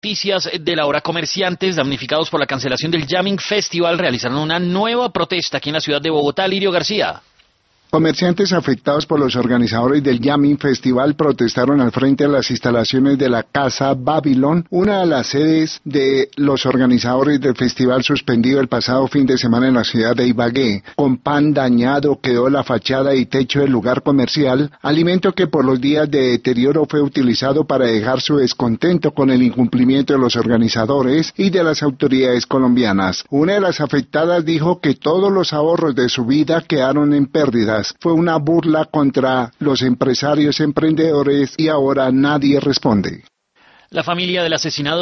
noticias de la hora. Comerciantes damnificados por la cancelación del Jamming Festival realizaron una nueva protesta aquí en la ciudad de Bogotá. Lirio García. Comerciantes afectados por los organizadores del Jamming Festival protestaron al frente de las instalaciones de la Casa Babylon, una de las sedes de los organizadores del festival suspendido el pasado fin de semana en la ciudad de Ibagué. Con pan dañado quedó la fachada y techo del lugar comercial, alimento que por los días de deterioro fue utilizado para dejar su descontento con el incumplimiento de los organizadores y de las autoridades colombianas. Una de las afectadas dijo que todos los ahorros de su vida quedaron en pérdidas. Fue una burla contra los empresarios emprendedores y ahora nadie responde. La familia del asesinado